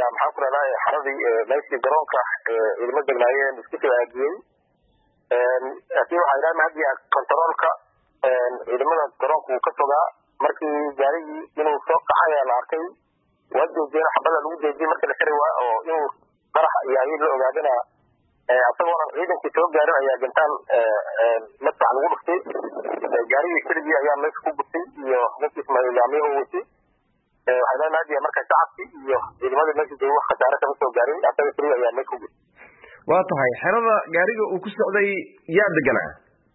ayaa maxaan ku radaa xaradii meeshii garoonka ilmo degnaayeen isku soo aadiyey laakiin waxaa ilaahay mahadiya kontaroolka ciidamada garoonka uu ka fogaa markii gaarigii inuu soo kacay ayaa la arkay waa joojiyeen xabada lagu joojiyey markii la xiray waa oo inuu qarax iyo ayay la ogaadana asagoona ciidankii soo gaarin ayaa gantaan madfac lagu dhuftay gaarigii keligii ayaa meesha ku gurtay iyo ninkii ismaaciilaamiye oo watay waxaa ilaahay mahadiya marka shacabkii iyo ciidamadii meesha joogay wax khasaare kama soo gaarin asaga keliya ayaa meesha ku gurtay waa tahay xerada gaariga uu ku socday yaa deganaa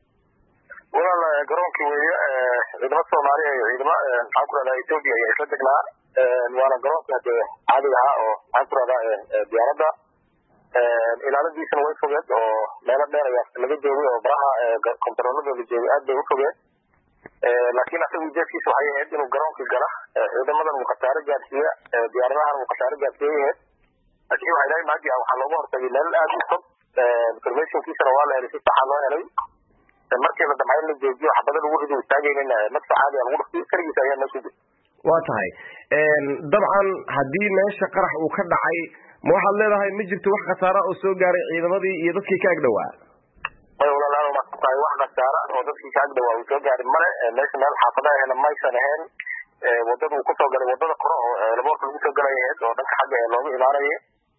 walaal garoonkii weeye ciidamo soomaali iyo ciidamo maxaan ku rahdaa Ethiopia ayaa isla degnaa waana garoonka caadiga ahaa oo maxaan ku rahdaa diyaaradda ilaaladiisana way fogeed oo meelo dheer ayaa laga joogay oo baraha kontaroolada la joogay aad bay u fogeed laakiin asagu ujeedkiisa waxay ahayd inuu garoonkii gala ciidamadan uu khasaare gaarsiiya diyaaradahan uu khasaare gaarsiiyayahayd laakiin waxaa ilaahay mahadiya waxaa looga hortagay meel aad u fog informationkiisana waa la helay si saxa loo helay markii la damcay la joojiyo xabada lagu rido istaagayna madfac caadi ah lagu dhuftay kaligiis ayaa meesha ku waa tahay dabcan haddii meesha qarax uu ka dhacay ma waxaad leedahay ma jirto wax khasaara oo soo gaaray ciidamadii iyo dadkii ka ag dhawaa walaalaal ma tahay wax khasaara oo dadkii ka ag dhawaa uu soo gaaray male meesha meel xaafada ahna maysan ahayn wadada uu kusoo galay wadada kore oo laboorka lagu soo galaya oo dhanka xagga looga imaanayay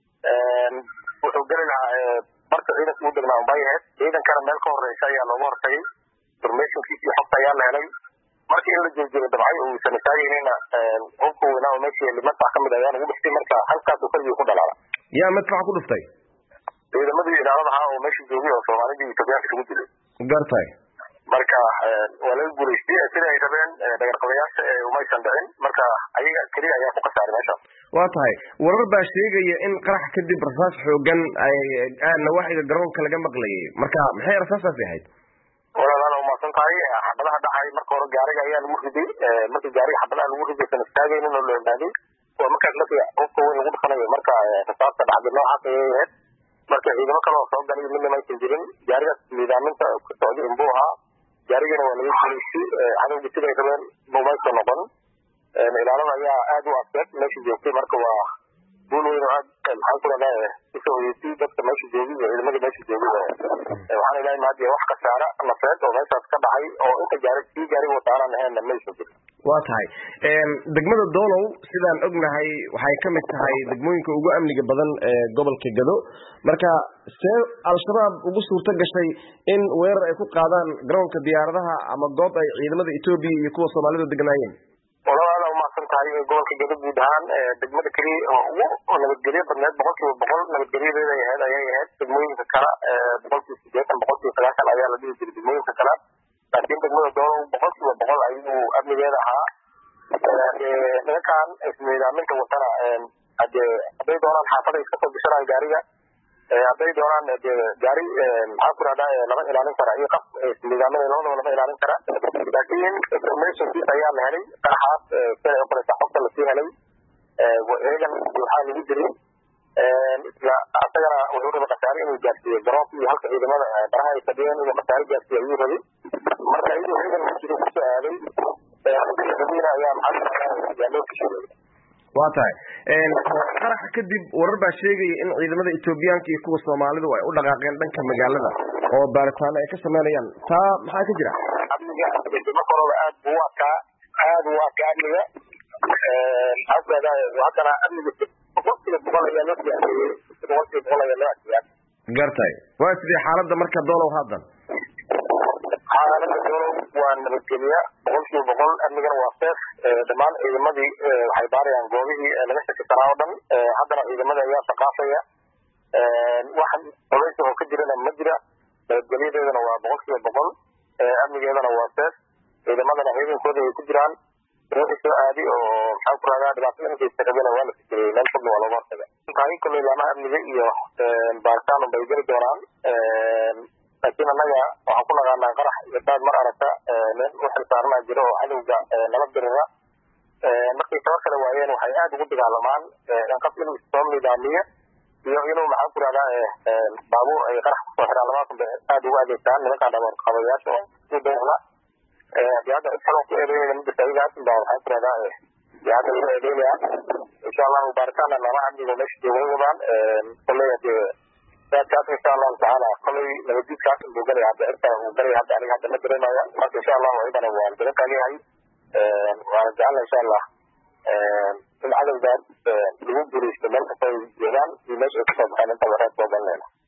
wuxuu geli lahaa marka ciidanka uu degnaa unbay ahayd ciidankana meel ka horeysa ayaa looga hortagay informationkiisa iyo xogta ayaa la helay markii in la joojiyo dabcay oo uusan istaagaynina hubka weynaa oo meeshii madfac ka mid ayaa lagu dhuftay marka halkaasuu keligii ku dhalaala yaa madfac ku dhuftay ciidamadii ilaalada ahaa oo meesha joogay oo soomaalidii Ethiopiyaanka isugu dilay gartay marka waa laga guulaystay sida ay rabeen dhagarqabayaasha umaysan dhicin marka ayaga keliya ayaa ku khasaaray meesha waa tahay warar baa sheegaya in qarax kadib rasaas xoogan ay nawaaxiga garoonka laga maqlayay marka maxay rasaasaasi ahayd walaalaal uma san tahay xabadaha dhacay marka hore gaariga ayaa lagu riday markii gaariga xabadaha lagu riday san istaagaynin oo loo baaday waa markaas markii qofka weyn lagu dhaqanayo marka rasaasta dhacday noocaas ayay ahayd marka ciidamo kale oo soo galay midna maysan jirin gaarigaas niidaaminta socday inbuu ahaa gaarigana waa laga guulaystay cadowga siday rabeen maysan noqon ilaalada ayaa aad u adkeed meesha joogtay marka waa guul weyn oo aad maxaan ku radaa usoo hoyeysay dadka meesha joogay iyo ciidamada meesha joogay waxaan ilaahay mahadiya wax khasaara nafeed oo meeshaas ka dhacay oo inta gaariga wasaaran ahaynna maysan jirin waa tahay degmada doolow sidaan ognahay waxay ka mid tahay degmooyinka ugu amniga badan ee gobolka Gado marka see al-shabaab ugu suurto gashay in weerar ay ku qaadaan garoonka diyaaradaha ama goob ay ciidamada Ethiopia iyo kuwa Soomaalida degnaayeen walaalaal uma san tahay gobolka Gado guud ahaan degmada kaliya oo ugu nabadgelyo badneed 100% nabadgelyadeeda ayay ahayd degmooyinka kale 180% ayaa la dhihi jiray degmooyinka kale laakiin degmada doolow 100% ayuu amnigeeda ahaa nimankan ismiidaaminta watana hadday doonaan xaafada iska soo gashanaan gaariga hadday doonaan gaari maxaan ku rahdaa lama ilaalin kara iyo qaf ismiidaamin labadaba lama ilaalin kara laakiin informationkiisa ayaa la helay qaraxaas sida oo kale xogta lasii helay eegan waxaa lagu jiray isla asagana wuxuu rabay khasaare inuu gaarsiiyo garoonka iyo halka ciidamada baraha ay fadhiyeen inuu khasaare gaarsiiyo ayuu rabay marka iyadoo ciidan jiro kusoo aaday ayaa maxaa loo kashiday waa tahay qaraxa kadib warar baa sheegaya in ciidamada Ethiopia iyo kuwa Soomaalidu ay u dhaqaaqeen dhanka magaalada oo baaritaan ay ka sameeyaan taa maxaa ka jira amniga degmo kale aad u adkaa amniga hadda wadana amniga waqtiga boqol ayaa loo siiyay gartay waa sidii xaaladda marka doolow haddan xaaladda doolow waa nabadgelyo 100% amnigana waa seef dhammaan ciidamadii waxay baarayaan goobihii laga shaki karaa oo dhan haddana ciidamada ayaa shaqaafaya wax culays oo ka jirana ma jira nabadgelyadeedana waa 100% amnigeedana waa seef ciidamadana ciidankooda ay ku jiraan wixii soo aaday oo maxaan ku radaa dhibaatada intaysa rabeen waa la fikiray meel fadli waa looga hortaga tahay kale ilaamaha amniga iyo baaritaan bay geli doonaan laakiin annaga waxaan ku naqaanaa qarax iyo daad mar aragta meel u xilsaarnaa jiro oo cadowga nala dirira markay tabar kale waayeen waxay aad ugu dagaalamaan inqaf inuu soo nidaamiyo iyo inuu maxaan ku radaa baabuur ay qarax kusoo xiraan labaatanba aad ugu adeegtaan nimankaan dhabarqabayaasha oo u dagala hadda intaan ku eedeynayna midda ayagaas baa waxaan ku radaa يعني الدنيا إن شاء الله وباركنا الله عندي ومش جوابان كلية كاتب إن شاء الله تعالى كلي نودي كاتب بقري هذا أنت وقري هذا أنا هذا نقدر ما إن شاء الله وإذا أنا وأنا كان هاي وأنا إن شاء الله العدد ده بيقول بريش بمن كتير جيران في مش اقتصاد أنا تبرع بقولنا